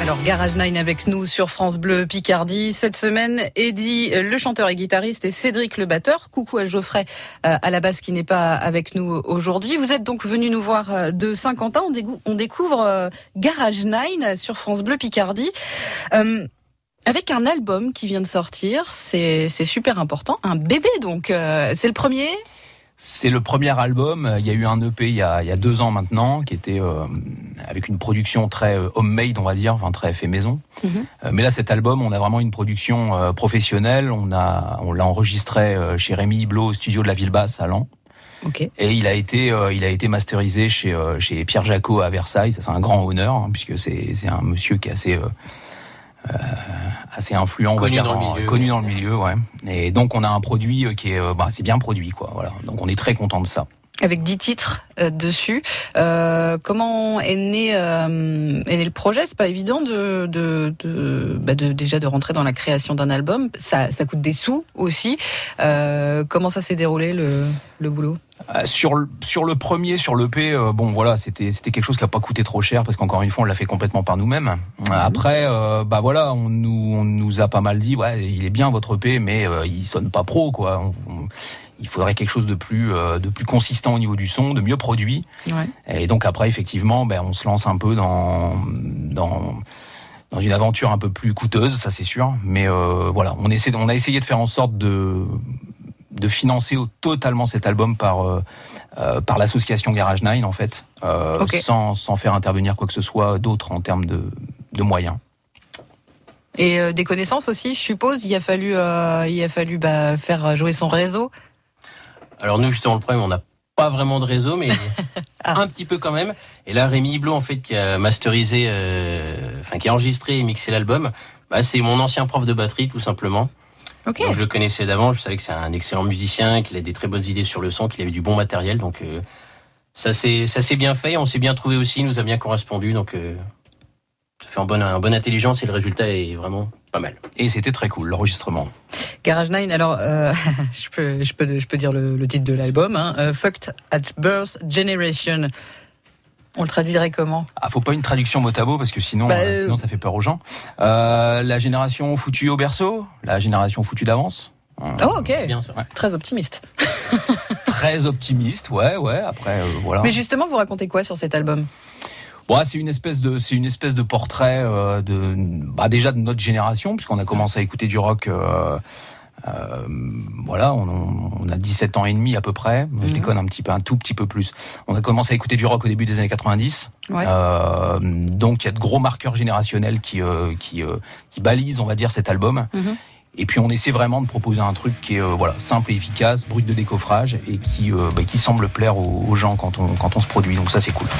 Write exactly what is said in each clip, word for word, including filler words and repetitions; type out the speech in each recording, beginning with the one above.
Alors Garage Nine avec nous sur France Bleu Picardie. Cette semaine, Eddy, le chanteur et guitariste, et Cédric le batteur. Coucou à Geoffrey euh, à la basse qui n'est pas avec nous aujourd'hui. Vous êtes donc venu nous voir de Saint-Quentin. On, dégou- on découvre euh, Garage Nine sur France Bleu Picardie. Euh, avec un album qui vient de sortir, c'est, c'est super important. Un bébé donc, euh, c'est le premier ? C'est le premier album. Il y a eu un E P il y a, il y a deux ans maintenant, qui était euh, avec une production très euh, homemade, on va dire, enfin très fait maison. Mm-hmm. Euh, mais là, cet album, on a vraiment une production euh, professionnelle. On a, on l'a enregistré euh, chez Rémi Hublot au studio de la Ville-Basse à Laon. Okay. Et il a été, euh, il a été masterisé chez euh, chez Pierre Jacot à Versailles. Ça, c'est un grand honneur, hein, puisque c'est c'est un monsieur qui est assez euh, Euh, assez influent, connu, on va dire, dans, en, le milieu, connu ouais. dans le milieu, ouais. Et donc on a un produit qui est, bah, c'est bien produit, quoi. Voilà. Donc on est très content de ça. Avec dix titres euh, dessus. Euh, comment est né, euh, est né le projet ? C'est pas évident de, de, de, bah de, déjà de rentrer dans la création d'un album. Ça, ça coûte des sous aussi. Euh, comment ça s'est déroulé le, le boulot ? Euh, sur le, sur le premier, sur l'E P, euh, bon voilà, c'était c'était quelque chose qui a pas coûté trop cher parce qu'encore une fois, on l'a fait complètement par nous-mêmes. Mmh. Après, euh, bah voilà, on nous on nous a pas mal dit, ouais, il est bien votre E P, mais euh, il sonne pas pro, quoi. On, on, il faudrait quelque chose de plus euh, de plus consistant au niveau du son, de mieux produit. Ouais. Et donc après, effectivement, ben on se lance un peu dans dans dans une aventure un peu plus coûteuse, ça c'est sûr. Mais euh, voilà, on essaie, on a essayé de faire en sorte de de financer totalement cet album par euh, euh, par l'association Garage Nine en fait, euh, okay. sans sans faire intervenir quoi que ce soit d'autre en termes de de moyens. Et euh, des connaissances aussi, je suppose. Il a fallu euh, il a fallu bah, faire jouer son réseau. Alors nous, justement, le problème, on n'a pas vraiment de réseau, mais ah. un petit peu quand même. Et là, Rémi Hublot, en fait, qui a masterisé, euh, enfin qui a enregistré et mixé l'album, bah, c'est mon ancien prof de batterie, tout simplement. Okay. Donc, je le connaissais d'avant, je savais que c'est un excellent musicien, qu'il a des très bonnes idées sur le son, qu'il avait du bon matériel, donc euh, ça s'est ça s'est bien fait, on s'est bien trouvé aussi, il nous a bien correspondu, donc euh, ça fait en bonne en bonne intelligence et le résultat est vraiment pas mal. Et c'était très cool l'enregistrement. Garage Nine, alors euh, je peux je peux je peux dire le, le titre de l'album, hein, uh, Fucked at Birth Generation. On le traduirait comment ? Ah, faut pas une traduction mot à mot parce que sinon, bah, euh... sinon ça fait peur aux gens. Euh, la génération foutue au berceau, la génération foutue d'avance. Oh, ok. C'est bien ça. Ouais. Très optimiste. Très optimiste, ouais, ouais. Après, euh, voilà. Mais justement, vous racontez quoi sur cet album ? Bon, c'est une espèce de, c'est une espèce de portrait euh, de, bah déjà de notre génération, puisqu'on a commencé à écouter du rock. Euh, Euh, voilà, on, on a dix-sept ans et demi à peu près. Je mmh. déconne un petit peu, un tout petit peu plus. On a commencé à écouter du rock au début des années quatre-vingt-dix. Ouais. Euh, donc il y a de gros marqueurs générationnels qui euh, qui euh, qui balisent, on va dire, cet album. Mmh. Et puis on essaie vraiment de proposer un truc qui est euh, voilà simple et efficace, brut de décoffrage et qui euh, bah, qui semble plaire aux, aux gens quand on quand on se produit. Donc ça c'est cool.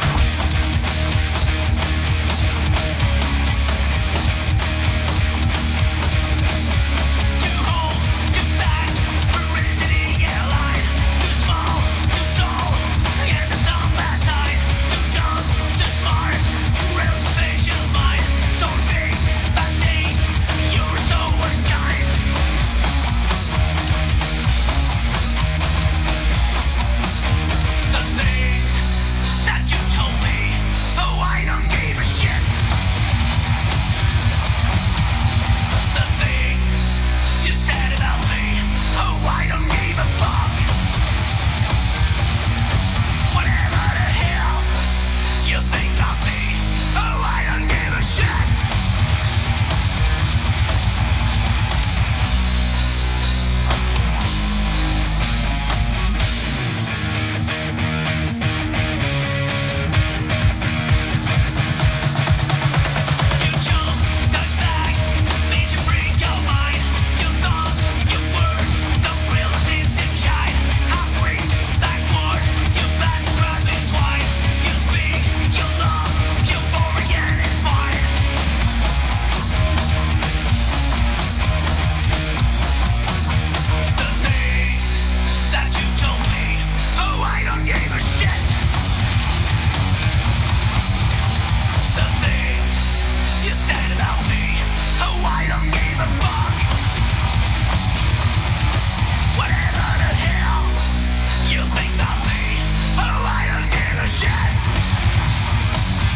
That you told me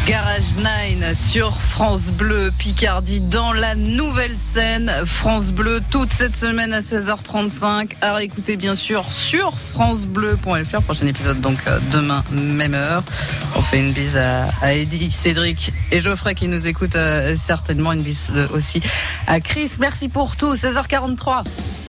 Garage neuf sur France Bleu Picardie dans la nouvelle scène France Bleu toute cette semaine à seize heures trente-cinq à réécouter bien sûr sur francebleu point f r. Prochain épisode donc demain même heure. On fait une bise à, à Eddy, Cédric et Geoffrey qui nous écoutent euh, certainement, une bise aussi à Chris. Merci pour tout. seize heures quarante-trois.